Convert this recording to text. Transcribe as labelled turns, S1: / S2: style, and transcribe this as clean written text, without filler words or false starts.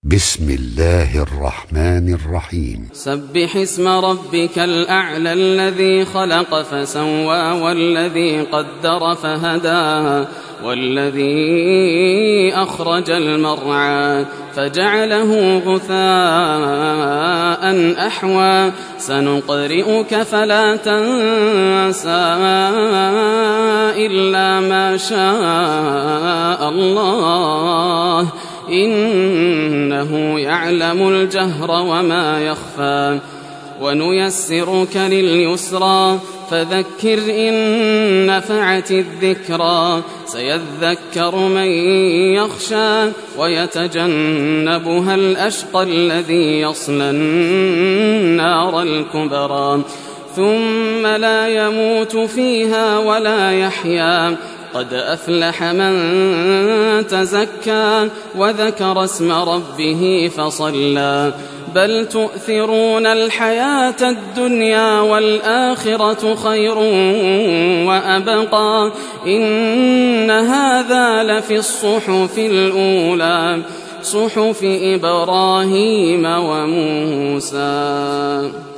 S1: بسم الله الرحمن الرحيم.
S2: سبح اسم ربك الأعلى الذي خلق فسوى والذي قدر فهدى والذي أخرج المرعى فجعله غثاء أحوى سنقرئك فلا تنسى إلا ما شاء الله إنه يعلم الجهر وما يخفى ونيسرك لليسرى فذكر إن نفعت الذكرى سيذكر من يخشى ويتجنبها الأشقى الذي يصلى النار الكبرى ثم لا يموت فيها ولا يحيا قد أفلح من تزكى وذكر اسم ربه فصلى بل تؤثرون الحياة الدنيا والآخرة خير وأبقى إن هذا لفي الصحف الأولى صحف إبراهيم وموسى.